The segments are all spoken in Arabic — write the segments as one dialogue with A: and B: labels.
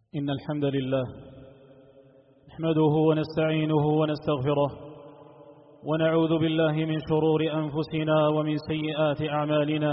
A: إن الحمد لله نحمده ونستعينه ونستغفره ونعوذ بالله من شرور أنفسنا ومن سيئات أعمالنا.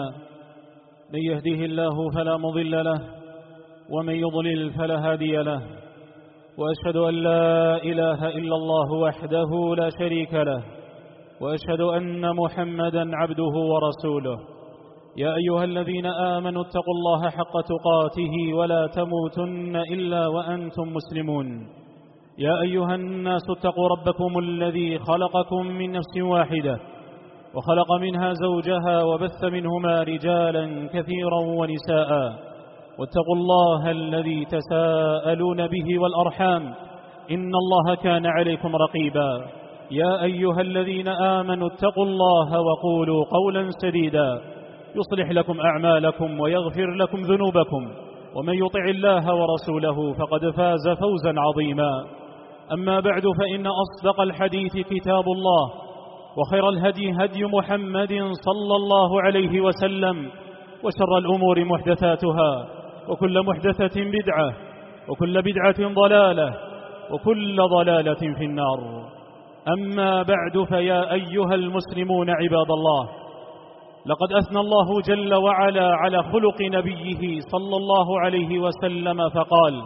A: من يهده الله فلا مضل له ومن يضلل فلا هادي له، وأشهد أن لا إله إلا الله وحده لا شريك له، وأشهد أن محمدا عبده ورسوله. يا أيها الذين آمنوا اتقوا الله حق تقاته ولا تموتن إلا وأنتم مسلمون. يا أيها الناس اتقوا ربكم الذي خلقكم من نفس واحدة وخلق منها زوجها وبث منهما رجالا كثيرا ونساء، واتقوا الله الذي تساءلون به والأرحام إن الله كان عليكم رقيبا. يا أيها الذين آمنوا اتقوا الله وقولوا قولا سديدا يصلح لكم أعمالكم ويغفر لكم ذنوبكم، ومن يطع الله ورسوله فقد فاز فوزا عظيما. أما بعد، فإن أصدق الحديث كتاب الله، وخير الهدي هدي محمد صلى الله عليه وسلم، وشر الأمور محدثاتها، وكل محدثة بدعة، وكل بدعة ضلالة، وكل ضلالة في النار. أما بعد، فيا أيها المسلمون عباد الله، لقد أثنى الله جل وعلا على خلق نبيه صلى الله عليه وسلم فقال: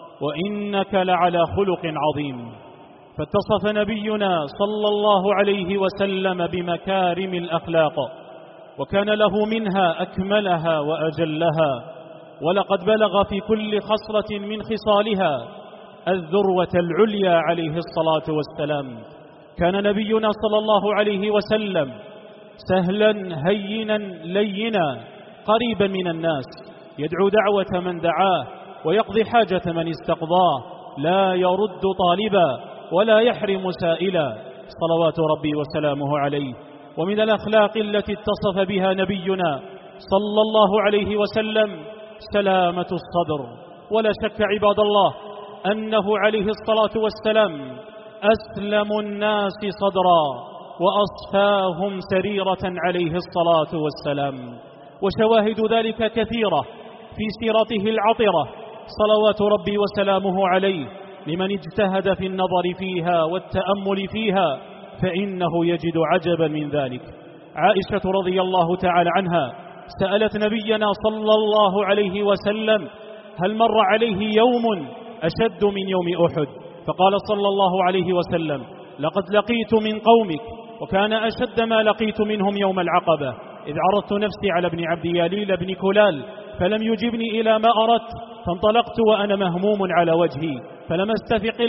A: وإنك لعلى خلق عظيم. فاتصف نبينا صلى الله عليه وسلم بمكارم الأخلاق، وكان له منها أكملها وأجلها، ولقد بلغ في كل خصلة من خصالها الذروة العليا عليه الصلاة والسلام. كان نبينا صلى الله عليه وسلم سهلا هينا لينا قريبا من الناس، يدعو دعوة من دعاه ويقضي حاجة من استقضاه، لا يرد طالبا ولا يحرم سائلا، صلوات ربي وسلامه عليه. ومن الأخلاق التي اتصف بها نبينا صلى الله عليه وسلم سلامة الصدر. ولا شك عباد الله أنه عليه الصلاة والسلام أسلم الناس صدرا وأصفاهم سريرة عليه الصلاة والسلام، وشواهد ذلك كثيرة في سيرته العطرة صلوات ربي وسلامه عليه. لمن اجتهد في النظر فيها والتأمل فيها فإنه يجد عجبا من ذلك. عائشة رضي الله تعالى عنها سألت نبينا صلى الله عليه وسلم: هل مر عليه يوم أشد من يوم أحد؟ فقال صلى الله عليه وسلم: لقد لقيت من قومك، وكان أشد ما لقيت منهم يوم العقبة، إذ عرضت نفسي على ابن عبد يليل بن كلال فلم يجبني إلى ما أردت، فانطلقت وأنا مهموم على وجهي، فلم أستفق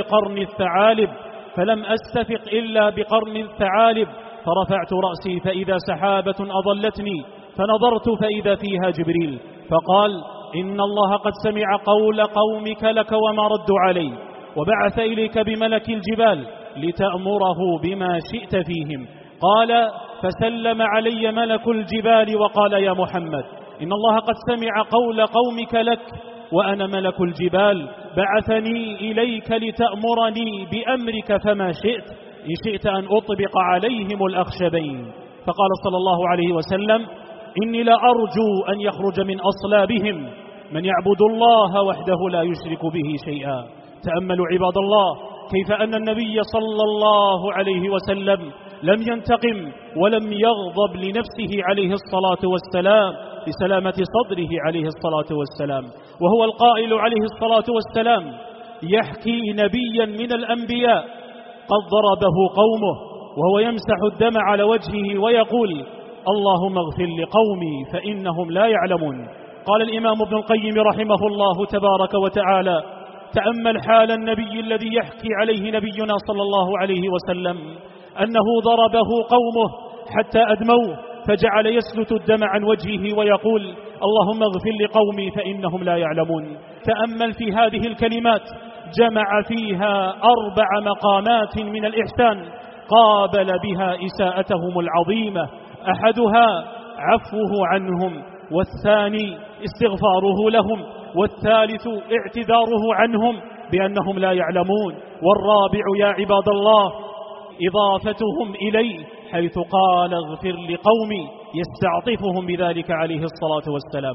A: إلا بقرن الثعالب، فرفعت رأسي فإذا سحابة أضلتني، فنظرت فإذا فيها جبريل، فقال: إن الله قد سمع قول قومك لك وما ردوا عليه، وبعث إليك بملك الجبال لتأمره بما شئت فيهم. قال: فسلم علي ملك الجبال وقال: يا محمد، إن الله قد سمع قول قومك لك وأنا ملك الجبال، بعثني إليك لتأمرني بأمرك فما شئت، إن شئت أن أطبق عليهم الأخشبين. فقال صلى الله عليه وسلم: إني لأرجو أن يخرج من أصلابهم من يعبد الله وحده لا يشرك به شيئا. تأملوا عباد الله كيف أن النبي صلى الله عليه وسلم لم ينتقم ولم يغضب لنفسه عليه الصلاة والسلام بسلامة صدره عليه الصلاة والسلام، وهو القائل عليه الصلاة والسلام يحكي نبيا من الأنبياء قد ضربه قومه وهو يمسح الدم على وجهه ويقول: اللهم اغفر لقومي فإنهم لا يعلمون. قال الإمام ابن القيم رحمه الله تبارك وتعالى: تأمل حال النبي الذي يحكي عليه نبينا صلى الله عليه وسلم أنه ضربه قومه حتى أدموه، فجعل يسلت الدم عن وجهه ويقول: اللهم اغفر لقومي فإنهم لا يعلمون. تأمل في هذه الكلمات، جمع فيها 4 مقامات من الإحسان قابل بها إساءتهم العظيمة: أحدها عفوه عنهم، والثاني استغفاره لهم، والثالث اعتذاره عنهم بأنهم لا يعلمون، والرابع يا عباد الله إضافتهم إليه حيث قال: اغفر لقومي، يستعطفهم بذلك عليه الصلاة والسلام.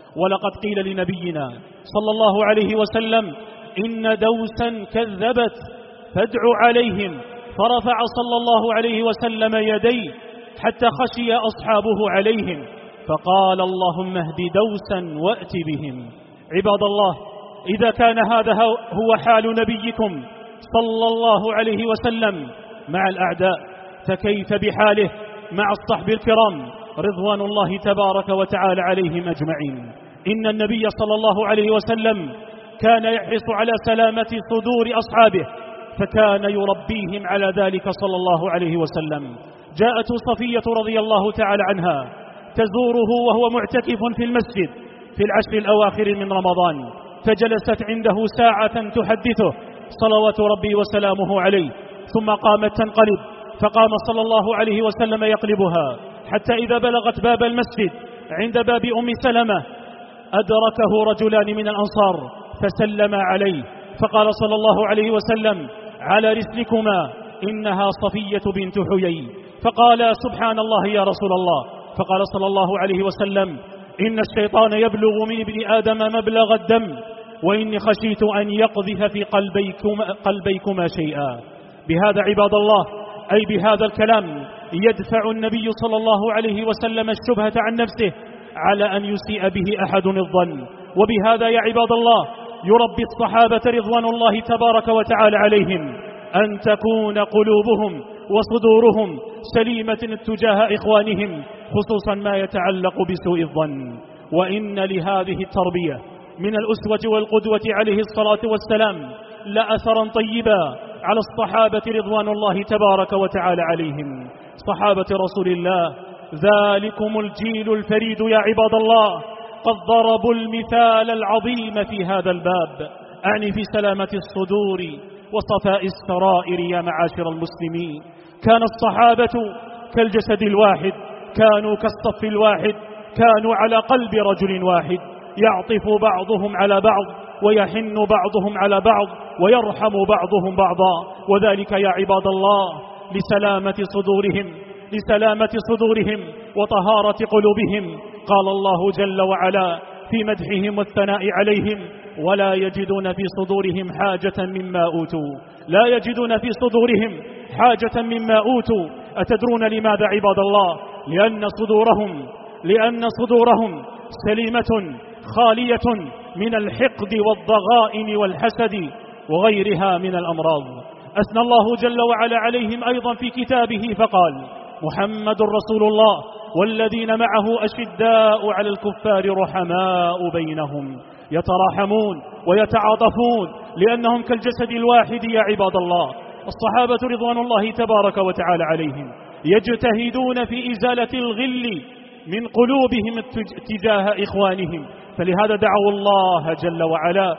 A: ولقد قيل لنبينا صلى الله عليه وسلم إن دوسا كذبت فادع عليهم، فرفع صلى الله عليه وسلم يديه حتى خشي أصحابه عليهم، فقال اللهم اهد دوسا وأت بهم. عباد الله، إذا كان هذا هو حال نبيكم صلى الله عليه وسلم مع الأعداء، فكيف بحاله مع الصحب الكرام رضوان الله تبارك وتعالى عليهم أجمعين؟ إن النبي صلى الله عليه وسلم كان يحرص على سلامة صدور أصحابه، فكان يربيهم على ذلك صلى الله عليه وسلم. جاءت صفية رضي الله تعالى عنها تزوره وهو معتكف في المسجد في العشر الأواخر من رمضان، فجلست عنده ساعة تحدثه صلوات ربي وسلامه عليه، ثم قامت تنقلب، فقام صلى الله عليه وسلم يقلبها حتى إذا بلغت باب المسجد عند باب أم سلمة أدركه رجلان من الأنصار فسلم عليه، فقال صلى الله عليه وسلم على رسلكما إنها صفية بنت حيي، فقال سبحان الله يا رسول الله، فقال صلى الله عليه وسلم إن الشيطان يبلغ من ابن آدم مبلغ الدم، وإني خشيت أن يقذف في قلبيكما شيئا. بهذا عباد الله، أي بهذا الكلام يدفع النبي صلى الله عليه وسلم الشبهة عن نفسه على أن يسيء به أحد الظن، وبهذا يا عباد الله يربي الصحابة رضوان الله تبارك وتعالى عليهم أن تكون قلوبهم وصدورهم سليمة تجاه إخوانهم، خصوصا ما يتعلق بسوء الظن. وإن لهذه التربية من الأسوة والقدوة عليه الصلاة والسلام لأثرا طيبا على الصحابة رضوان الله تبارك وتعالى عليهم. صحابة رسول الله ذلكم الجيل الفريد يا عباد الله، قد ضربوا المثال العظيم في هذا الباب، أعني في سلامة الصدور وصفاء السرائر يا معاشر المسلمين. كان الصحابة كالجسد الواحد، كانوا كالصف الواحد، كانوا على قلب رجل واحد، يعطف بعضهم على بعض ويحن بعضهم على بعض ويرحم بعضهم بعضا، وذلك يا عباد الله لسلامة صدورهم وطهارة قلوبهم. قال الله جل وعلا في مدحهم والثناء عليهم ولا يجدون في صدورهم حاجة مما أوتوا، لا يجدون في صدورهم حاجة مما أوتوا. أتدرون لماذا عباد الله؟ لأن صدورهم سليمة خالية من الحقد والضغائن والحسد وغيرها من الأمراض. أثنى الله جل وعلا عليهم أيضا في كتابه فقال محمد رسول الله والذين معه أشداء على الكفار رحماء بينهم يتراحمون ويتعاطفون لأنهم كالجسد الواحد يا عباد الله. الصحابة رضوان الله تبارك وتعالى عليهم يجتهدون في إزالة الغل من قلوبهم تجاه إخوانهم، فلهذا دعوا الله جل وعلا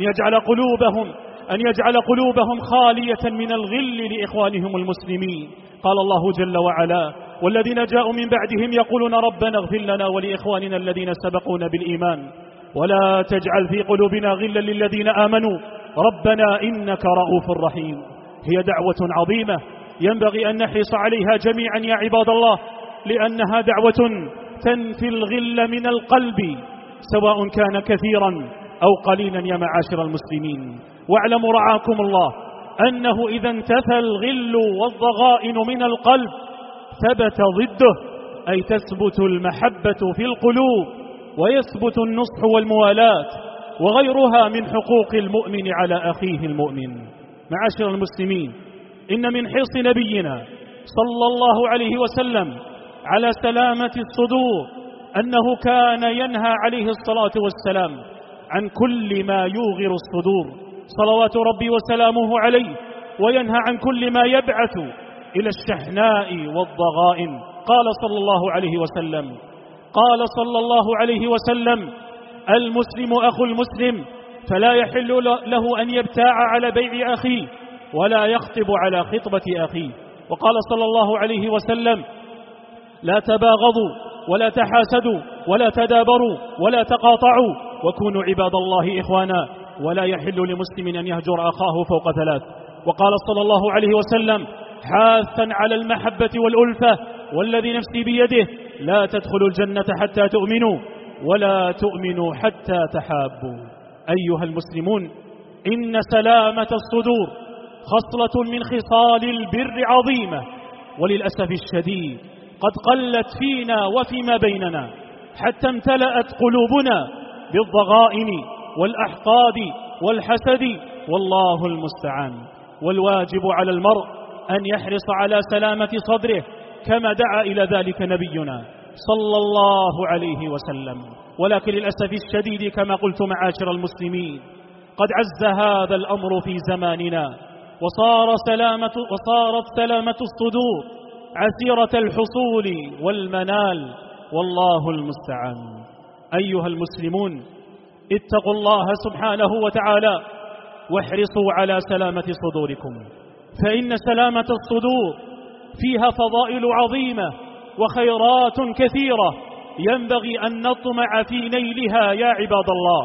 A: أن يجعل قلوبهم خالية من الغل لإخوانهم المسلمين. قال الله جل وعلا والذين جاءوا من بعدهم يقولون ربنا اغفر لنا ولإخواننا الذين سبقونا بالإيمان ولا تجعل في قلوبنا غلا للذين آمنوا ربنا إنك رؤوف رحيم. هي دعوة عظيمة ينبغي أن نحرص عليها جميعا يا عباد الله، لأنها دعوة تنفي الغل من القلب سواء كان كثيرا أو قليلا يا معاشر المسلمين. واعلموا رعاكم الله أنه إذا انتفى الغل والضغائن من القلب ثبت ضده، أي تثبت المحبة في القلوب ويثبت النصح والموالاة وغيرها من حقوق المؤمن على أخيه المؤمن. معاشر المسلمين، إن من حرص نبينا صلى الله عليه وسلم على سلامة الصدور أنه كان ينهى عليه الصلاة والسلام عن كل ما يوغر الصدور صلوات ربي وسلامه عليه، وينهى عن كل ما يبعث إلى الشحناء والضغائن. قال صلى الله عليه وسلم المسلم أخو المسلم فلا يحل له أن يبتاع على بيع أخيه ولا يخطب على خطبة أخيه. وقال صلى الله عليه وسلم لا تباغضوا ولا تحاسدوا ولا تدابروا ولا تقاطعوا وكونوا عباد الله إخوانا ولا يحل لمسلم أن يهجر أخاه فوق 3. وقال صلى الله عليه وسلم حاثا على المحبة والألفة والذي نفسي بيده لا تدخلوا الجنة حتى تؤمنوا ولا تؤمنوا حتى تحابوا. أيها المسلمون، إن سلامة الصدور خصلة من خصال البر عظيمة، وللأسف الشديد قد قلت فينا وفيما بيننا، حتى امتلأت قلوبنا بالضغائن والأحقاد والحسد، والله المستعان. والواجب على المرء أن يحرص على سلامة صدره كما دعا إلى ذلك نبينا صلى الله عليه وسلم. ولكن للأسف الشديد كما قلت معاشر المسلمين، قد عز هذا الأمر في زماننا، وصارت سلامة الصدور عسيرة الحصول والمنال، والله المستعان. أيها المسلمون، اتقوا الله سبحانه وتعالى واحرصوا على سلامة صدوركم، فإن سلامة الصدور فيها فضائل عظيمة وخيرات كثيرة ينبغي أن نطمع في نيلها يا عباد الله.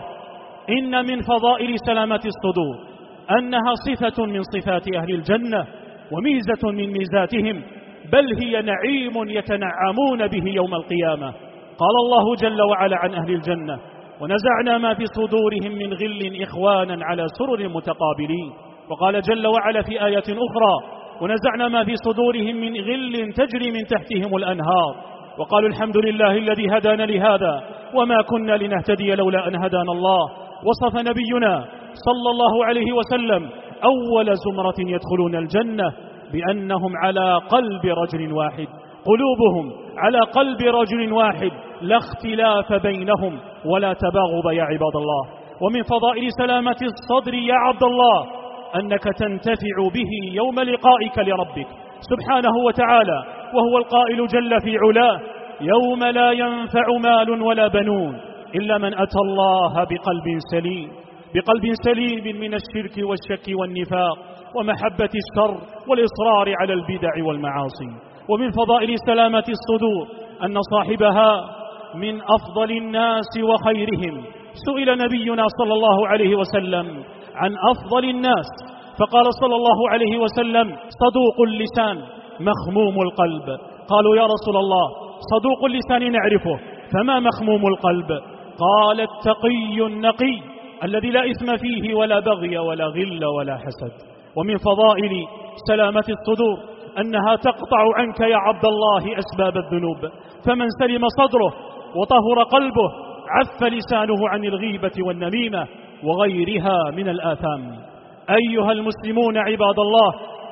A: إن من فضائل سلامة الصدور أنها صفة من صفات أهل الجنة وميزة من ميزاتهم، بل هي نعيم يتنعمون به يوم القيامة. قال الله جل وعلا عن أهل الجنة: ونزعنا ما في صدورهم من غل إخوانا على سرر متقابلين. وقال جل وعلا في آية أخرى: ونزعنا ما في صدورهم من غل تجري من تحتهم الأنهار، وقالوا الحمد لله الذي هدانا لهذا وما كنا لنهتدي لولا أن هدانا الله. وصف نبينا صلى الله عليه وسلم أول زمرة يدخلون الجنة بأنهم على قلب رجل واحد، قلوبهم على قلب رجل واحد، لا اختلاف بينهم ولا تباغض يا عباد الله. ومن فضائل سلامة الصدر يا عبد الله أنك تنتفع به يوم لقائك لربك سبحانه وتعالى، وهو القائل جل في علاه: يوم لا ينفع مال ولا بنون إلا من أتى الله بقلب سليم، بقلب سليم من الشرك والشك والنفاق ومحبة الشر والإصرار على البدع والمعاصي. ومن فضائل سلامة الصدور أن صاحبها من أفضل الناس وخيرهم. سئل نبينا صلى الله عليه وسلم عن أفضل الناس فقال صلى الله عليه وسلم: صدوق اللسان مخموم القلب. قالوا: يا رسول الله، صدوق اللسان نعرفه، فما مخموم القلب؟ قال: التقي النقي الذي لا إثم فيه ولا بغي ولا غل ولا حسد. ومن فضائل سلامة الصدور أنها تقطع عنك يا عبد الله أسباب الذنوب، فمن سلم صدره وطهر قلبه عف لسانه عن الغيبة والنميمة وغيرها من الآثام. أيها المسلمون عباد الله،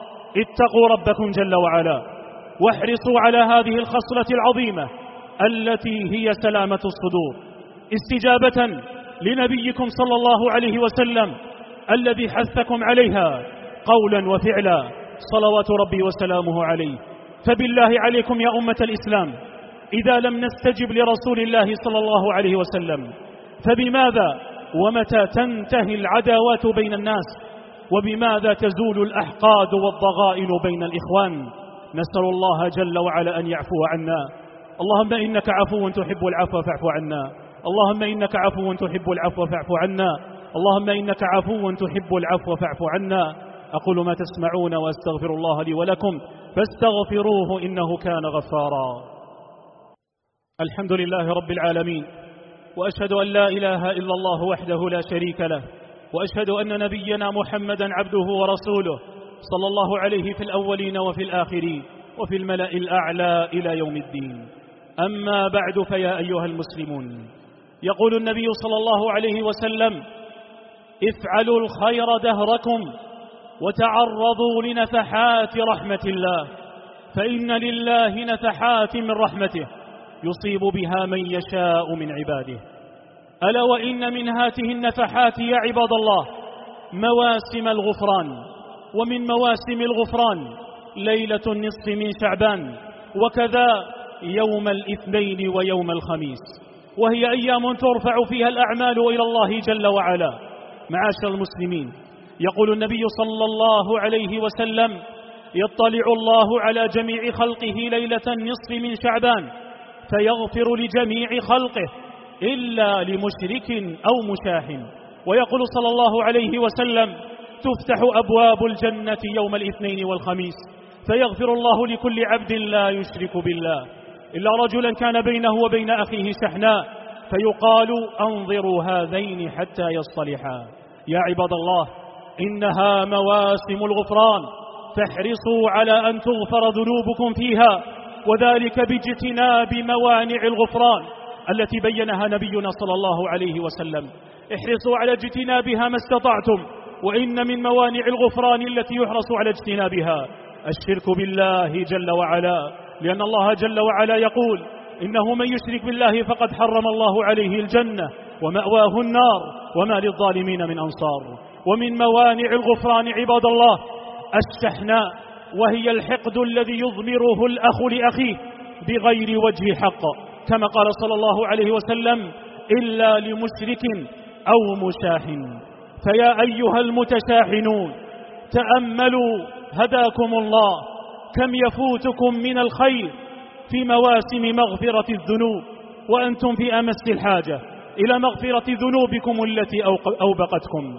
A: اتقوا ربكم جل وعلا واحرصوا على هذه الخصلة العظيمة التي هي سلامة الصدور، استجابة لنبيكم صلى الله عليه وسلم الذي حثكم عليها قولا وفعلا صلوات ربي وسلامه عليه. فبالله عليكم يا أمة الإسلام، إذا لم نستجب لرسول الله صلى الله عليه وسلم فبماذا ومتى تنتهي العداوات بين الناس؟ وبماذا تزول الأحقاد والضغائن بين الإخوان؟ نسأل الله جل وعلا أن يعفو عنا. اللهم إنك عفو تحب العفو فاعف عنا. اللهم إنك عفو تحب العفو فاعف عنا. اللهم إنك عفو تحب العفو فاعف عنا. أقول ما تسمعون وأستغفر الله لي ولكم فاستغفروه إنه كان غفارا. الحمد لله رب العالمين، وأشهد أن لا إله إلا الله وحده لا شريك له، وأشهد أن نبينا محمدا عبده ورسوله صلى الله عليه في الأولين وفي الآخرين وفي الملأ الأعلى إلى يوم الدين. أما بعد، فيا أيها المسلمون، يقول النبي صلى الله عليه وسلم: افعلوا الخير دهركم وتعرضوا لنفحات رحمة الله، فإن لله نفحات من رحمته يصيب بها من يشاء من عباده. ألا وإن من هاته النفحات يا عباد الله مواسم الغفران، ومن مواسم الغفران ليلة النصف من شعبان، وكذا يوم الاثنين ويوم الخميس، وهي أيام ترفع فيها الأعمال إلى الله جل وعلا. معاشر المسلمين، يقول النبي صلى الله عليه وسلم: يطلع الله على جميع خلقه ليلة النصف من شعبان فيغفر لجميع خلقه إلا لمشرك أو مشاح. ويقول صلى الله عليه وسلم: تفتح أبواب الجنة يوم الاثنين والخميس فيغفر الله لكل عبد لا يشرك بالله إلا رجلا كان بينه وبين أخيه شحناء فيقال أنظروا هذين حتى يصطلحا. يا عباد الله، إنها مواسم الغفران، فاحرصوا على أن تغفر ذنوبكم فيها، وذلك باجتناب موانع الغفران التي بينها نبينا صلى الله عليه وسلم. احرصوا على اجتنابها ما استطعتم، وإن من موانع الغفران التي يحرص على اجتنابها الشرك بالله جل وعلا، لأن الله جل وعلا يقول: إنه من يشرك بالله فقد حرم الله عليه الجنة ومأواه النار وما للظالمين من أنصار. ومن موانع الغفران عباد الله الشحناء، وهي الحقد الذي يضمره الأخ لأخيه بغير وجه حق، كما قال صلى الله عليه وسلم: إلا لمشرك أو مشاحن. فيا أيها المتشاحنون، تأملوا هداكم الله كم يفوتكم من الخير في مواسم مغفرة الذنوب، وأنتم في أمس الحاجة إلى مغفرة ذنوبكم التي أوبقتكم.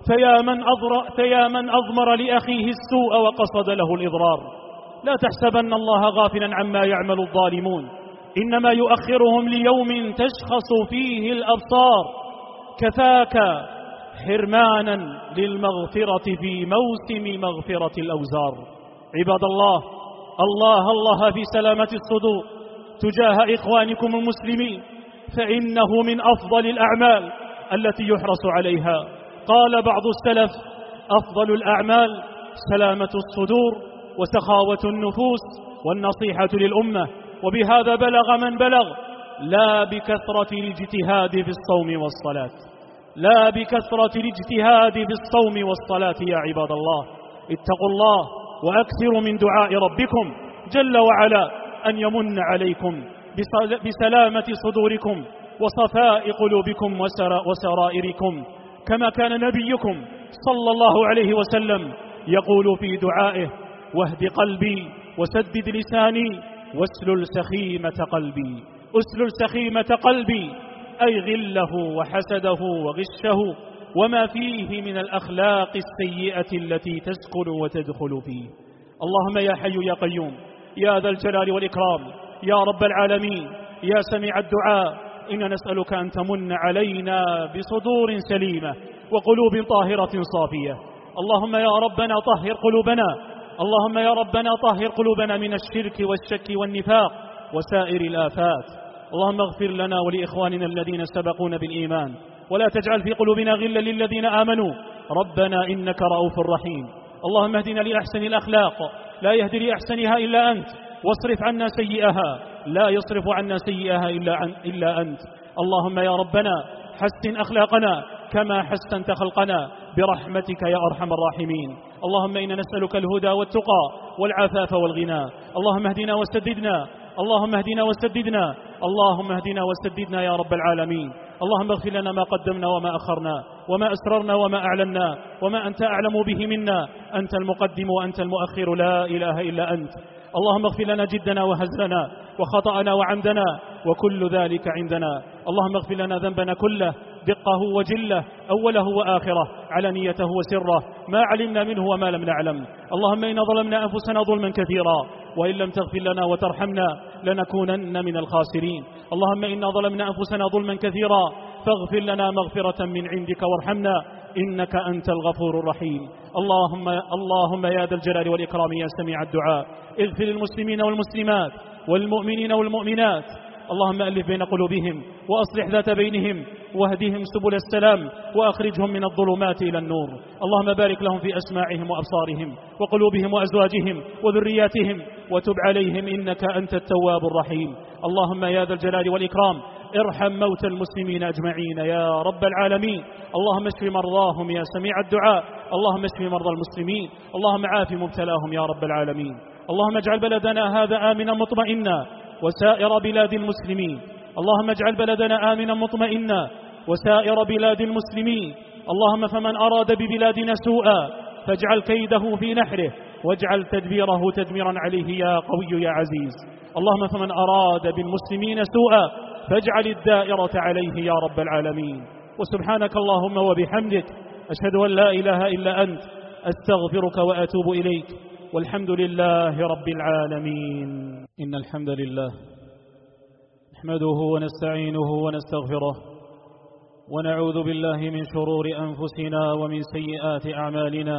A: فيا من أضمر لأخيه السوء وقصد له الإضرار، لا تحسبن الله غافلا عما يعمل الظالمون، إنما يؤخرهم ليوم تشخص فيه الأبصار. كفاك حرمانا للمغفرة في موسم مغفرة الأوزار. عباد الله، الله في سلامة الصدور تجاه إخوانكم المسلمين، فإنه من أفضل الأعمال التي يحرص عليها. قال بعض السلف: أفضل الأعمال سلامة الصدور وسخاوة النفوس والنصيحة للأمة. وبهذا بلغ من بلغ: لا بكثرة الاجتهاد في الصوم والصلاة، لا بكثرة الاجتهاد في الصوم والصلاة. يا عباد الله، اتقوا الله وأكثروا من دعاء ربكم جل وعلا أن يمن عليكم بسلامة صدوركم وصفاء قلوبكم وسرائركم، كما كان نبيكم صلى الله عليه وسلم يقول في دعائه: واهد قلبي وسدد لساني واسلل سخيمة قلبي. اسلل سخيمة قلبي أي غله وحسده وغشه وما فيه من الأخلاق السيئة التي تسكن وتدخل فيه. اللهم يا حي يا قيوم يا ذا الجلال والإكرام يا رب العالمين يا سميع الدعاء، إن نسألك أن تمن علينا بصدور سليمة وقلوب طاهرة صافية. اللهم يا ربنا طهر قلوبنا، اللهم يا ربنا طهر قلوبنا من الشرك والشك والنفاق وسائر الآفات. اللهم اغفر لنا ولإخواننا الذين سبقونا بالإيمان، ولا تجعل في قلوبنا غلا للذين آمنوا، ربنا إنك رؤوف رحيم. اللهم اهدنا لأحسن الأخلاق، لا يهدي لأحسنها إلا أنت، واصرف عنا سيئها، لا يصرف عنا سيئها إلا أنت. اللهم يا ربنا حسن أخلاقنا كما حسنت خلقنا برحمتك يا أرحم الراحمين. اللهم إنا نسألك الهدى والتقى والعفاف والغنى. اللهم اهدنا وسددنا، اللهم اهدنا وسددنا، اللهم اهدنا وسددنا يا رب العالمين. اللهم اغفر لنا ما قدمنا وما أخرنا وما أسررنا وما أعلنا وما أنت أعلم به منا، أنت المقدم وأنت المؤخر، لا إله إلا أنت. اللهم اغفر لنا جدنا وهزلنا وخطأنا وعمدنا وكل ذلك عندنا. اللهم اغفر لنا ذنبنا كله، دقه وجله، أوله وآخره، علانيته وسره، ما علمنا منه وما لم نعلم. اللهم إنا ظلمنا أنفسنا ظلما كثيرا، وإن لم تغفر لنا وترحمنا لنكونن من الخاسرين. اللهم إنا ظلمنا أنفسنا ظلما كثيرا فاغفر لنا مغفرة من عندك وارحمنا، إنك أنت الغفور الرحيم. اللهم يا ذا الجلال والإكرام يا سميع الدعاء، اغفر للمسلمين والمسلمات والمؤمنين والمؤمنات. اللهم ألف بين قلوبهم وأصلح ذات بينهم واهدهم سبل السلام وأخرجهم من الظلمات إلى النور. اللهم بارك لهم في أسماعهم وأبصارهم وقلوبهم وأزواجهم وذرياتهم وتب عليهم إنك أنت التواب الرحيم. اللهم يا ذا الجلال والإكرام ارحم موتى المسلمين أجمعين يا رب العالمين. اللهم اشف مرضاهم يا سميع الدعاء، اللهم اشف مرضى المسلمين، اللهم عاف مبتلاهم يا رب العالمين. اللهم اجعل بلدنا هذا آمنا مطمئنا وسائر بلاد المسلمين. اللهم اجعل بلدنا آمنا مطمئنا وسائر بلاد المسلمين. اللهم فمن أراد ببلادنا سوءا فاجعل كيده في نحره واجعل تدبيره تدميرا عليه يا قوي يا عزيز. اللهم فمن أراد بالمسلمين سوءا فاجعل الدائرة عليه يا رب العالمين. وسبحانك اللهم وبحمدك أشهد أن لا إله إلا أنت، أستغفرك وأتوب إليك، والحمد لله رب العالمين. إن الحمد لله نحمده ونستعينه ونستغفره ونعوذ بالله من شرور أنفسنا ومن سيئات أعمالنا.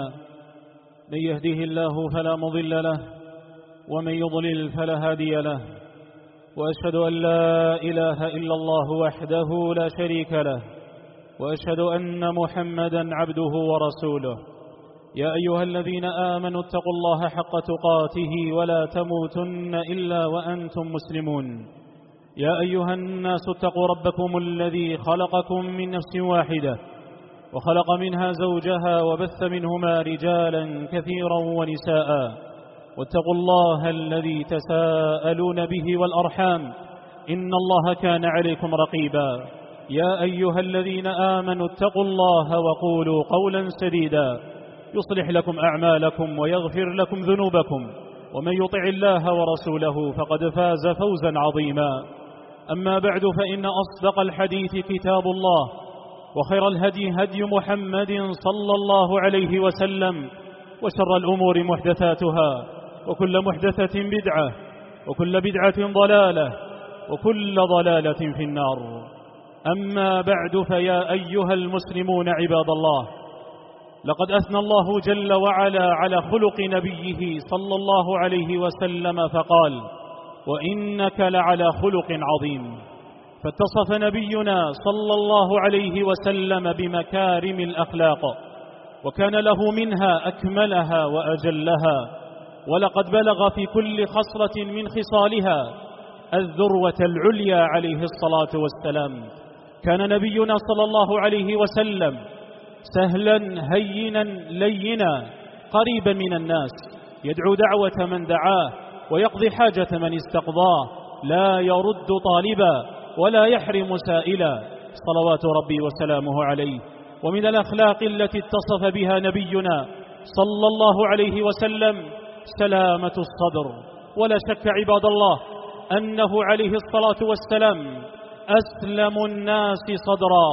A: من يهده الله فلا مضل له ومن يضلل فلا هادي له، وأشهد أن لا إله إلا الله وحده لا شريك له، وأشهد أن محمدا عبده ورسوله. يا أيها الذين آمنوا اتقوا الله حق تقاته ولا تموتن إلا وأنتم مسلمون. يا أيها الناس اتقوا ربكم الذي خلقكم من نفس واحدة وخلق منها زوجها وبث منهما رجالا كثيرا ونساء، واتقوا الله الذي تساءلون به والأرحام إن الله كان عليكم رقيبا. يا أيها الذين آمنوا اتقوا الله وقولوا قولا سديدا يصلح لكم أعمالكم ويغفر لكم ذنوبكم، ومن يطع الله ورسوله فقد فاز فوزا عظيما. أما بعد، فإن أصدق الحديث كتاب الله، وخير الهدي هدي محمد صلى الله عليه وسلم، وشر الأمور محدثاتها، وكل محدثة بدعة، وكل بدعة ضلالة، وكل ضلالة في النار. أما بعد، فيا أيها المسلمون عباد الله، لقد أثنى الله جل وعلا على خلق نبيه صلى الله عليه وسلم فقال: وإنك لعلى خلق عظيم. فاتصف نبينا صلى الله عليه وسلم بمكارم الأخلاق، وكان له منها أكملها وأجلها، ولقد بلغ في كل خصلة من خصالها الذروة العليا عليه الصلاة والسلام. كان نبينا صلى الله عليه وسلم سهلا هينا لينا قريبا من الناس، يدعو دعوة من دعاه ويقضي حاجة من استقضاه، لا يرد طالبا ولا يحرم سائلا، صلوات ربي وسلامه عليه. ومن الأخلاق التي اتصف بها نبينا صلى الله عليه وسلم سلامة الصدر. ولا شك عباد الله أنه عليه الصلاة والسلام أسلم الناس صدرا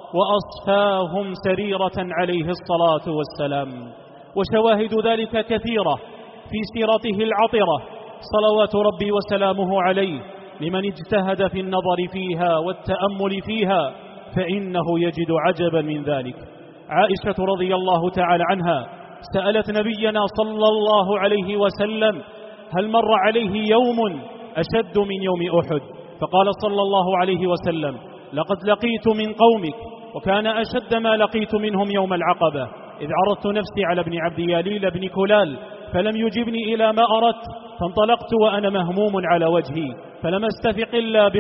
A: وأصفاهم سريرة عليه الصلاة والسلام، وشواهد ذلك كثيرة في سيرته العطرة صلوات ربي وسلامه عليه. لمن اجتهد في النظر فيها والتأمل فيها فإنه يجد عجبا من ذلك. عائشة رضي الله تعالى عنها سألت نبينا صلى الله عليه وسلم: هل مر عليه يوم أشد من يوم أحد؟ فقال صلى الله عليه وسلم: لقد لقيت من قومك، وكان أشد ما لقيت منهم يوم العقبة، إذ عرضت نفسي على ابن عبد يليل بن كلال فلم يجبني إلى ما أردت، فانطلقت وأنا مهموم على وجهي، فلم أستفق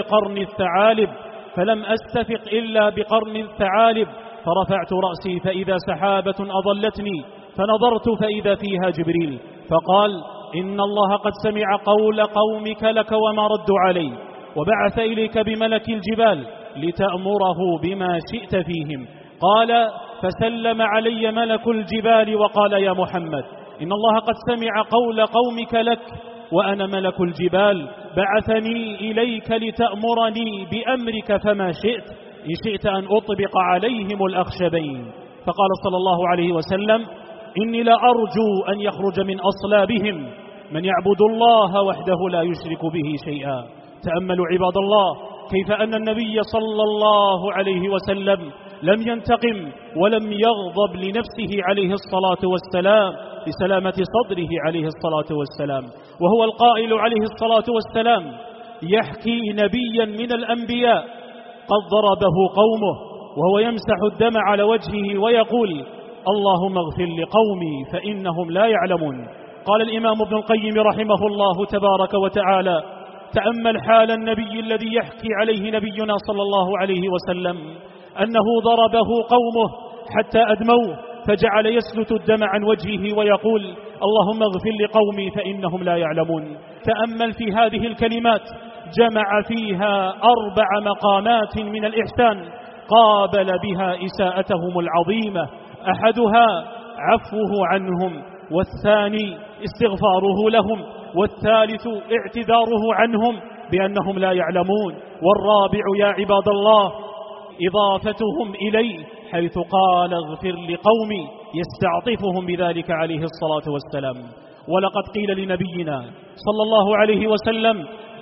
A: إلا بقرن الثعالب، فرفعت رأسي فإذا سحابة أضلتني، فنظرت فإذا فيها جبريل، فقال: إن الله قد سمع قول قومك لك وما ردوا عليه، وبعث إليك بملك الجبال لتأمره بما شئت فيهم. قال: فسلم علي ملك الجبال وقال: يا محمد، إن الله قد سمع قول قومك لك وأنا ملك الجبال، بعثني إليك لتأمرني بأمرك فما شئت، إن شئت أن أطبق عليهم الأخشبين. فقال صلى الله عليه وسلم: إني لا أرجو أن يخرج من أصلابهم من يعبد الله وحده لا يشرك به شيئا. تأملوا عباد الله كيف أن النبي صلى الله عليه وسلم لم ينتقم ولم يغضب لنفسه عليه الصلاة والسلام لسلامة صدره عليه الصلاة والسلام، وهو القائل عليه الصلاة والسلام يحكي نبيا من الأنبياء قد ضربه قومه وهو يمسح الدم على وجهه ويقول: اللهم اغفر لقومي فإنهم لا يعلمون. قال الإمام ابن القيم رحمه الله تبارك وتعالى: تأمل حال النبي الذي يحكي عليه نبينا صلى الله عليه وسلم أنه ضربه قومه حتى أدموه، فجعل يسلت الدم عن وجهه ويقول: اللهم اغفر لقومي فإنهم لا يعلمون. تأمل في هذه الكلمات، جمع فيها 4 مقامات من الإحسان قابل بها إساءتهم العظيمة: أحدها عفوه عنهم، والثاني استغفاره لهم، والثالث اعتذاره عنهم بأنهم لا يعلمون، والرابع يا عباد الله إضافتهم إليه حيث قال: اغفر لقومي، يستعطفهم بذلك عليه الصلاة والسلام. ولقد قيل لنبينا صلى الله عليه وسلم: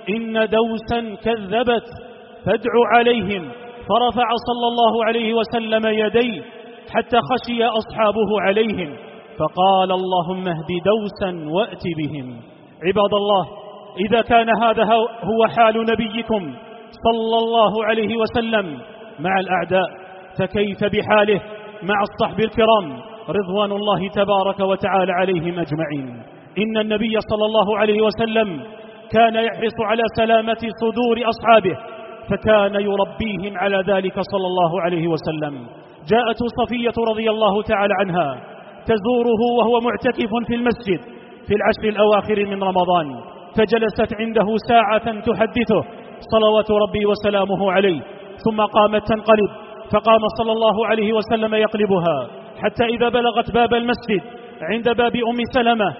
A: إن دوسا كذبت فادع عليهم. فرفع صلى الله عليه وسلم يديه حتى خشي أصحابه عليهم، فقال اللهم اهد دوسا وأت بهم. عباد الله، إذا كان هذا هو حال نبيكم صلى الله عليه وسلم مع الأعداء، فكيف بحاله مع الصحب الكرام رضوان الله تبارك وتعالى عليهم أجمعين؟ إن النبي صلى الله عليه وسلم كان يحرص على سلامة صدور أصحابه، فكان يربيهم على ذلك صلى الله عليه وسلم. جاءت صفية رضي الله تعالى عنها تزوره وهو معتكف في المسجد في العشر الأواخر من رمضان، فجلست عنده ساعة تحدثه صلوات ربي وسلامه عليه، ثم قامت تنقلب، فقام صلى الله عليه وسلم يقلبها حتى إذا بلغت باب المسجد عند باب أم سلمة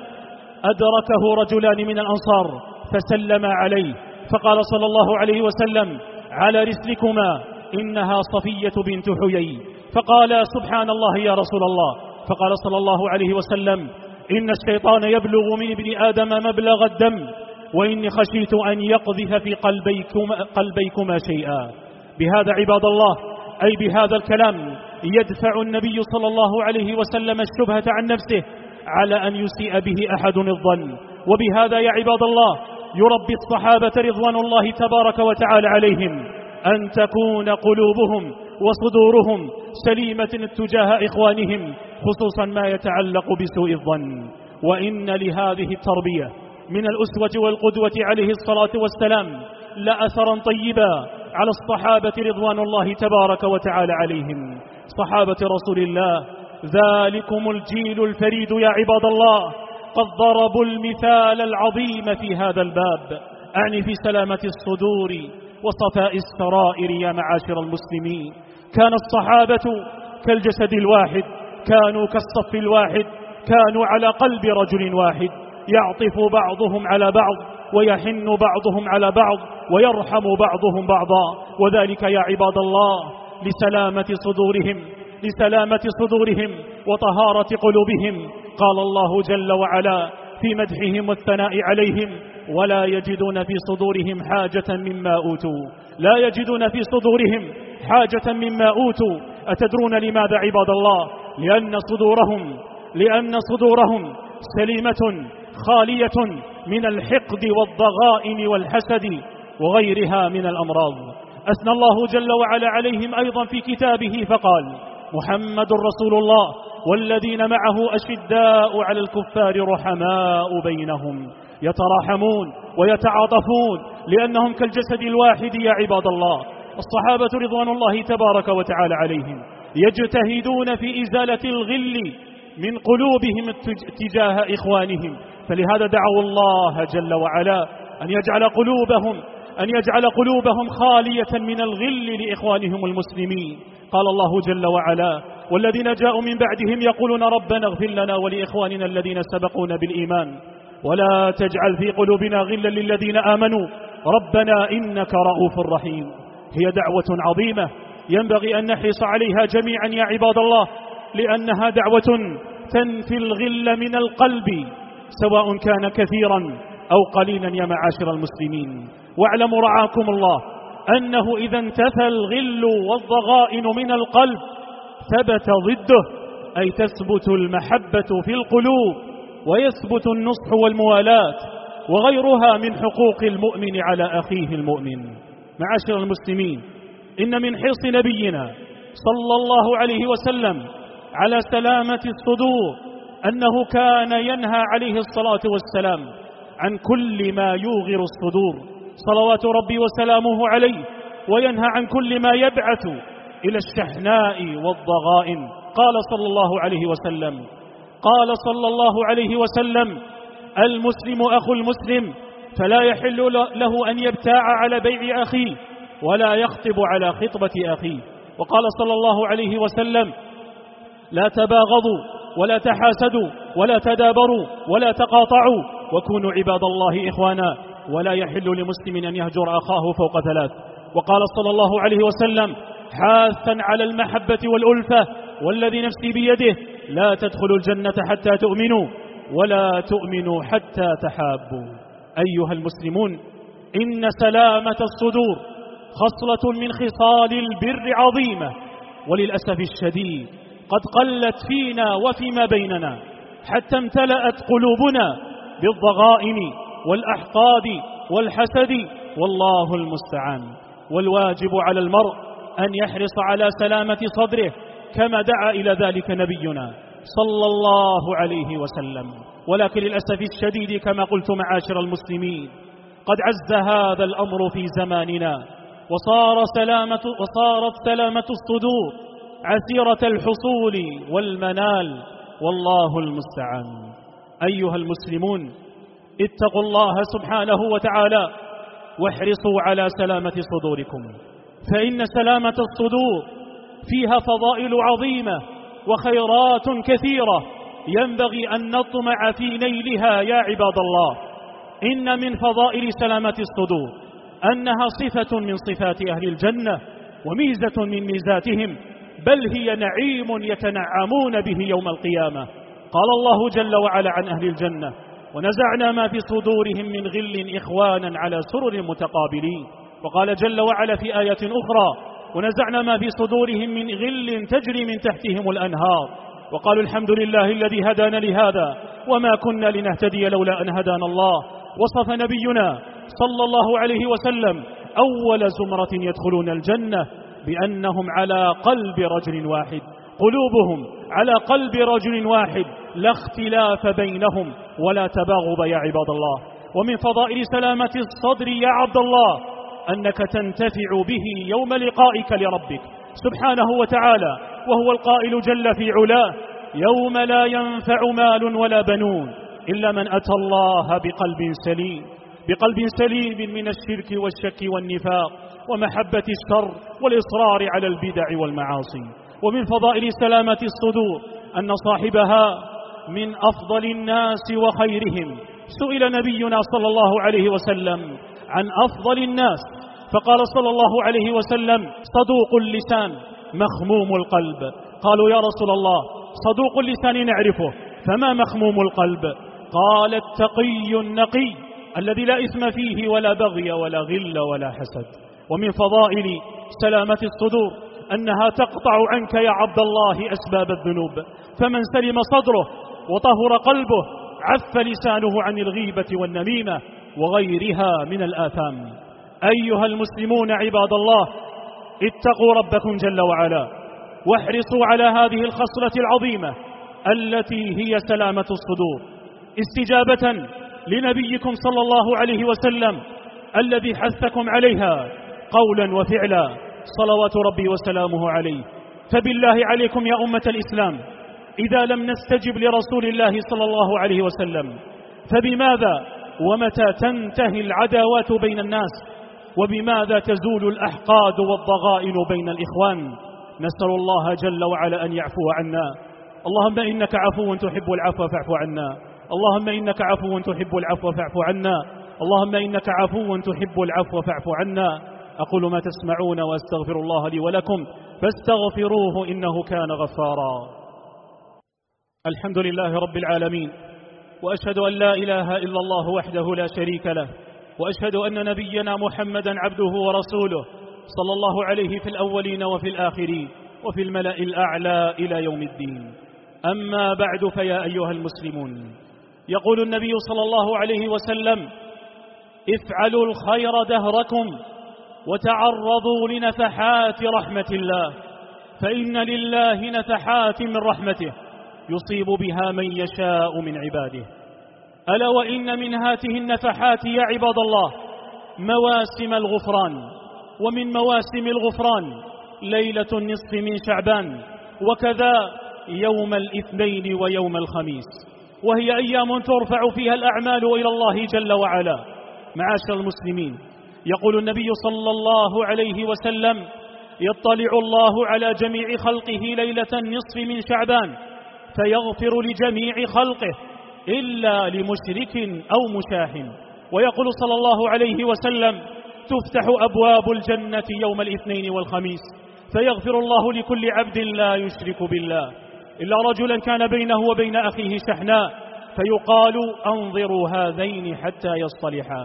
A: أدركه رجلان من الأنصار فسلم عليه، فقال صلى الله عليه وسلم على رسلكما إنها صفية بنت حيي، فقال سبحان الله يا رسول الله. فقال صلى الله عليه وسلم إن الشيطان يبلغ من ابن آدم مبلغ الدم، وإني خشيت أن يقذف في قلبيكما شيئا. بهذا عباد الله، أي بهذا الكلام، يدفع النبي صلى الله عليه وسلم الشبهة عن نفسه على أن يسيء به أحد الظن. وبهذا يا عباد الله يربي الصحابة رضوان الله تبارك وتعالى عليهم أن تكون قلوبهم وصدورهم سليمة تجاه إخوانهم، خصوصا ما يتعلق بسوء الظن. وإن لهذه التربية من الأسوة والقدوة عليه الصلاة والسلام لأثرا طيبا على الصحابة رضوان الله تبارك وتعالى عليهم. صحابة رسول الله ذلكم الجيل الفريد يا عباد الله، قد ضربوا المثال العظيم في هذا الباب، أعني في سلامة الصدور وصفاء السرائر يا معاشر المسلمين. كان الصحابة كالجسد الواحد، كانوا كالصف الواحد، كانوا على قلب رجل واحد، يعطف بعضهم على بعض ويحن بعضهم على بعض ويرحم بعضهم بعضا، وذلك يا عباد الله لسلامة صدورهم وطهارة قلوبهم. قال الله جل وعلا في مدحهم والثناء عليهم ولا يجدون في صدورهم حاجة مما أوتوا، لا يجدون في صدورهم حاجة مما أوتوا. أتدرون لماذا عباد الله؟ لأن صدورهم سليمة خالية من الحقد والضغائن والحسد وغيرها من الأمراض. أثنى الله جل وعلا عليهم أيضا في كتابه فقال محمد رسول الله والذين معه أشداء على الكفار رحماء بينهم يتراحمون ويتعاطفون لأنهم كالجسد الواحد يا عباد الله. الصحابة رضوان الله تبارك وتعالى عليهم يجتهدون في إزالة الغل من قلوبهم تجاه إخوانهم، فلهذا دعوا الله جل وعلا أن يجعل قلوبهم خالية من الغل لإخوانهم المسلمين. قال الله جل وعلا والذين جاءوا من بعدهم يقولون ربنا اغفر لنا ولإخواننا الذين سبقونا بالإيمان ولا تجعل في قلوبنا غلا للذين آمنوا ربنا إنك رؤوف رحيم. هي دعوة عظيمة ينبغي أن نحرص عليها جميعا يا عباد الله، لأنها دعوة تنفي الغل من القلب سواء كان كثيرا أو قليلا يا معاشر المسلمين. واعلموا رعاكم الله أنه إذا انتفى الغل والضغائن من القلب ثبت ضده، أي تثبت المحبة في القلوب ويثبت النصح والموالاة وغيرها من حقوق المؤمن على أخيه المؤمن. معاشر المسلمين، إن من حرص نبينا صلى الله عليه وسلم على سلامة الصدور أنه كان ينهى عليه الصلاة والسلام عن كل ما يوغر الصدور صلوات ربي وسلامه عليه، وينهى عن كل ما يبعث إلى الشحناء والضغائن. قال صلى الله عليه وسلم المسلم أخو المسلم فلا يحل له أن يبتاع على بيع أخيه ولا يخطب على خطبة أخيه. وقال صلى الله عليه وسلم لا تباغضوا ولا تحاسدوا ولا تدابروا ولا تقاطعوا وكونوا عباد الله إخوانا ولا يحل لمسلم أن يهجر أخاه فوق 3. وقال صلى الله عليه وسلم حاثا على المحبة والألفة والذي نفسي بيده لا تدخلوا الجنة حتى تؤمنوا ولا تؤمنوا حتى تحابوا. أيها المسلمون، إن سلامة الصدور خصلة من خصال البر عظيمة، وللأسف الشديد قد قلت فينا وفيما بيننا، حتى امتلأت قلوبنا بالضغائن والأحقاد والحسد، والله المستعان. والواجب على المرء أن يحرص على سلامة صدره كما دعا إلى ذلك نبينا صلى الله عليه وسلم. ولكن للأسف الشديد كما قلت معاشر المسلمين، قد عز هذا الأمر في زماننا، وصارت سلامة الصدور عسيرة الحصول والمنال، والله المستعان. أيها المسلمون، اتقوا الله سبحانه وتعالى واحرصوا على سلامة صدوركم، فإن سلامة الصدور فيها فضائل عظيمة وخيرات كثيرة ينبغي أن نطمع في نيلها يا عباد الله. إن من فضائل سلامة الصدور أنها صفة من صفات أهل الجنة وميزة من ميزاتهم، بل هي نعيم يتنعمون به يوم القيامة. قال الله جل وعلا عن أهل الجنة: ونزعنا ما في صدورهم من غل إخوانا على سرر متقابلين. وقال جل وعلا في آية أخرى: ونزعنا ما في صدورهم من غل تجري من تحتهم الأنهار، وقالوا الحمد لله الذي هدانا لهذا وما كنا لنهتدي لولا أن هدانا الله. وصف نبينا صلى الله عليه وسلم أول زمرة يدخلون الجنة بأنهم على قلب رجل واحد، قلوبهم على قلب رجل واحد، لا اختلاف بينهم ولا تباغض يا عباد الله. ومن فضائل سلامة الصدر يا عبد الله أنك تنتفع به يوم لقائك لربك سبحانه وتعالى، وهو القائل جل في علاه: يوم لا ينفع مال ولا بنون إلا من أتى الله بقلب سليم من الشرك والشك والنفاق ومحبة الشر والإصرار على البدع والمعاصي. ومن فضائل سلامة الصدور أن صاحبها من أفضل الناس وخيرهم. سئل نبينا صلى الله عليه وسلم عن أفضل الناس فقال صلى الله عليه وسلم: صدوق اللسان مخموم القلب. قالوا: يا رسول الله، صدوق اللسان نعرفه، فما مخموم القلب؟ قال: التقي النقي الذي لا إثم فيه ولا بغي ولا غل ولا حسد. ومن فضائل سلامة الصدور أنها تقطع عنك يا عبد الله أسباب الذنوب، فمن سلم صدره وطهر قلبه عف لسانه عن الغيبة والنميمة وغيرها من الآثام. أيها المسلمون عباد الله، اتقوا ربكم جل وعلا واحرصوا على هذه الخصلة العظيمة التي هي سلامة الصدور، استجابة لنبيكم صلى الله عليه وسلم الذي حثكم عليها قولا وفعلا صلوات ربي وسلامه عليه. فبالله عليكم يا أمة الإسلام، إذا لم نستجب لرسول الله صلى الله عليه وسلم فبماذا ومتى تنتهي العداوات بين الناس؟ وبماذا تزول الأحقاد والضغائن بين الإخوان؟ نسأل الله جل وعلا أن يعفو عنا. اللهم إنك عفو تحب العفو فاعف عنا. اللهم إنك عفو تحب العفو فاعف عنا. اللهم إنك عفو تحب العفو فاعف عنا. أقول ما تسمعون وأستغفر الله لي ولكم فاستغفروه إنه كان غفارا. الحمد لله رب العالمين، وأشهد أن لا إله إلا الله وحده لا شريك له، وأشهد أن نبينا محمدا عبده ورسوله صلى الله عليه في الأولين وفي الآخرين وفي الملأ الأعلى إلى يوم الدين. أما بعد، فيا أيها المسلمون، يقول النبي صلى الله عليه وسلم: افعلوا الخير دهركم وتعرضوا لنفحات رحمة الله، فإن لله نفحات من رحمته يصيب بها من يشاء من عباده. ألا وإن من هاته النفحات يا عباد الله مواسم الغفران، ومن مواسم الغفران ليلة النصف من شعبان، وكذا يوم الاثنين ويوم الخميس، وهي أيام ترفع فيها الأعمال إلى الله جل وعلا. معاشر المسلمين، يقول النبي صلى الله عليه وسلم: يطلع الله على جميع خلقه ليلة النصف من شعبان فيغفر لجميع خلقه إلا لمشرك أو مشاح. ويقول صلى الله عليه وسلم: تفتح أبواب الجنة يوم الاثنين والخميس فيغفر الله لكل عبد لا يشرك بالله إلا رجلا كان بينه وبين أخيه شحناء، فيقال: أنظروا هذين حتى يصطلحا.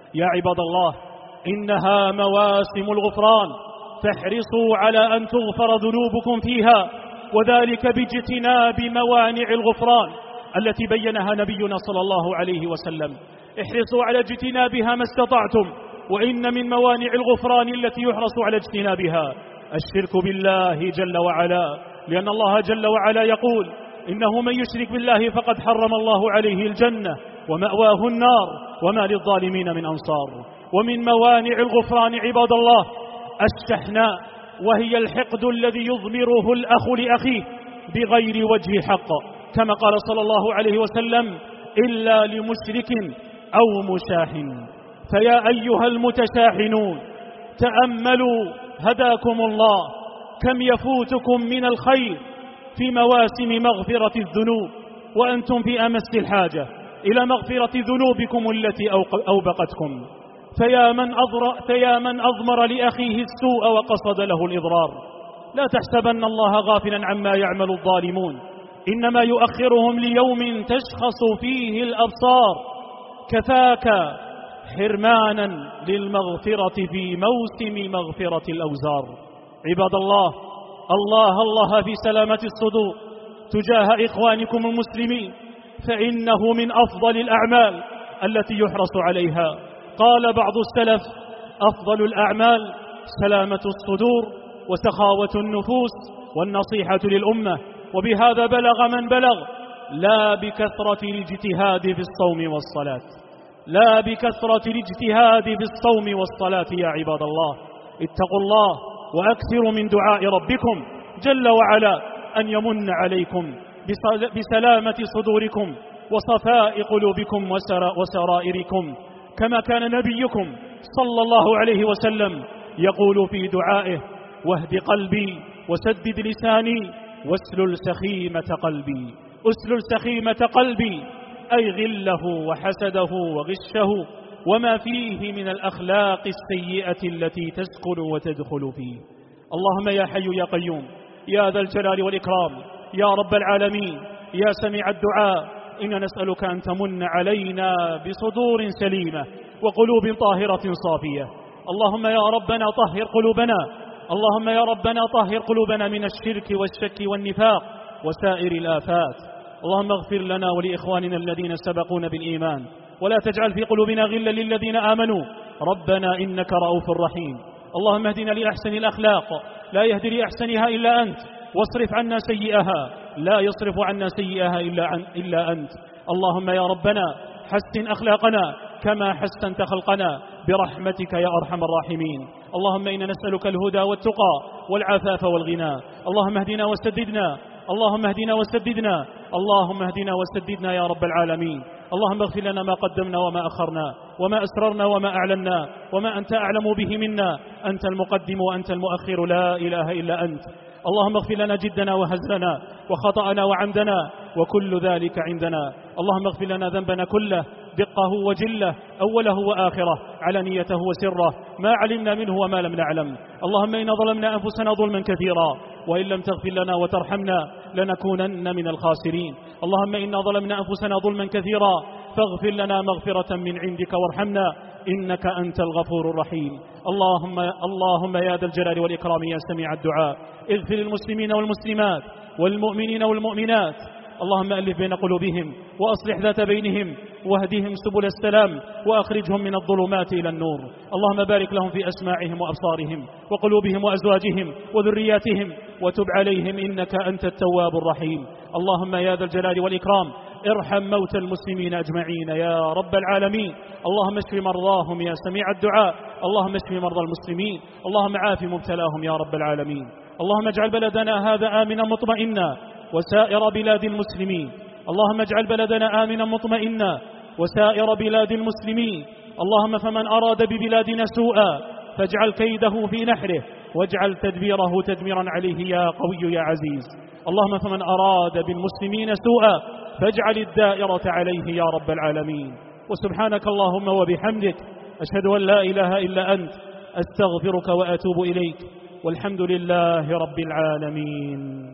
A: يا عباد الله، إنها مواسم الغفران، فاحرصوا على أن تغفر ذنوبكم فيها، وذلك باجتناب موانع الغفران التي بينها نبينا صلى الله عليه وسلم. احرصوا على اجتنابها ما استطعتم، وإن من موانع الغفران التي يحرص على اجتنابها الشرك بالله جل وعلا، لأن الله جل وعلا يقول: إنه من يشرك بالله فقد حرم الله عليه الجنة ومأواه النار وما للظالمين من أنصار. ومن موانع الغفران عباد الله الشحناء، وهي الحقد الذي يضمره الأخ لأخيه بغير وجه حق، كما قال صلى الله عليه وسلم: إلا لمشرك أو مشاحن. فيا أيها المتشاحنون، تأملوا هداكم الله كم يفوتكم من الخير في مواسم مغفرة الذنوب، وأنتم في أمس الحاجة إلى مغفرة ذنوبكم التي أوبقتكم. فيا من أضمر لأخيه السوء وقصد له الإضرار، لا تحسبن الله غافلا عما يعمل الظالمون، إنما يؤخرهم ليوم تشخص فيه الأبصار. كفاك حرمانا للمغفرة في موسم مغفرة الأوزار. عباد الله، الله في سلامة الصدور تجاه إخوانكم المسلمين، فإنه من أفضل الأعمال التي يحرص عليها. قال بعض السلف: أفضل الأعمال سلامة الصدور وسخاوة النفوس والنصيحة للأمة. وبهذا بلغ من بلغ: لا بكثرة الاجتهاد في الصوم والصلاة، لا بكثرة الاجتهاد في الصوم والصلاة. يا عباد الله، اتقوا الله وأكثروا من دعاء ربكم جل وعلا أن يمن عليكم بسلامة صدوركم وصفاء قلوبكم وسرائركم، كما كان نبيكم صلى الله عليه وسلم يقول في دعائه: واهد قلبي وسدد لساني واسلل سخيمة قلبي. اسلل سخيمة قلبي أي غله وحسده وغشه وما فيه من الأخلاق السيئة التي تسكن وتدخل فيه. اللهم يا حي يا قيوم يا ذا الجلال والإكرام يا رب العالمين يا سميع الدعاء، إنا نسألك أن تمن علينا بصدور سليمة وقلوب طاهرة صافية. اللهم يا ربنا طهر قلوبنا، اللهم يا ربنا طهر قلوبنا من الشرك والشك والنفاق وسائر الآفات. اللهم اغفر لنا ولإخواننا الذين سبقونا بالإيمان، ولا تجعل في قلوبنا غلا للذين آمنوا، ربنا إنك رؤوف رحيم. اللهم اهدنا لأحسن الأخلاق، لا يهدي لأحسنها إلا أنت، واصرف عنا سيئها، لا يصرف عنا سيئها إلا أنت. اللهم يا ربنا حسن أخلاقنا كما حسنت خلقنا برحمتك يا أرحم الراحمين. اللهم إنا نسألك الهدى والتقى والعفاف والغنى. اللهم اهدنا وسددنا، اللهم اهدنا وسددنا، اللهم اهدنا وسددنا يا رب العالمين. اللهم اغفر لنا ما قدمنا وما أخرنا وما أسررنا وما أعلنا وما أنت أعلم به منا، أنت المقدم وأنت المؤخر، لا إله إلا أنت. اللهم اغفر لنا جدنا وهزلنا وخطأنا وعمدنا وكل ذلك عندنا. اللهم اغفر لنا ذنبنا كله، دقه وجله، أوله وآخره، علانيته وسره، ما علمنا منه وما لم نعلم. اللهم إنا ظلمنا أنفسنا ظلما كثيرا، وإن لم تغفر لنا وترحمنا لنكونن من الخاسرين. اللهم إنا ظلمنا أنفسنا ظلما كثيرا فاغفر لنا مغفرة من عندك وارحمنا، إنك أنت الغفور الرحيم. اللهم يا ذا الجلال والإكرام يا سميع الدعاء، اغفر للمسلمين والمسلمات والمؤمنين والمؤمنات. اللهم ألف بين قلوبهم وأصلح ذات بينهم واهدهم سبل السلام وأخرجهم من الظلمات إلى النور. اللهم بارك لهم في أسماعهم وأبصارهم وقلوبهم وأزواجهم وذرياتهم وتب عليهم إنك أنت التواب الرحيم. اللهم يا ذا الجلال والإكرام ارحم موتى المسلمين أجمعين يا رب العالمين. اللهم اشف مرضاهم يا سميع الدعاء، اللهم اشف مرضى المسلمين، اللهم عاف مبتلاهم يا رب العالمين. اللهم اجعل بلدنا هذا آمنا مطمئنا وسائر بلاد المسلمين. اللهم اجعل بلدنا آمنا مطمئنا وسائر بلاد المسلمين. اللهم فمن أراد ببلادنا سوءا فاجعل كيده في نحره واجعل تدبيره تدميرا عليه يا قوي يا عزيز. اللهم فمن أراد بالمسلمين سوءا فاجعل الدائرة عليه يا رب العالمين. وسبحانك اللهم وبحمدك أشهد أن لا إله إلا أنت، أستغفرك وأتوب إليك، والحمد لله رب العالمين.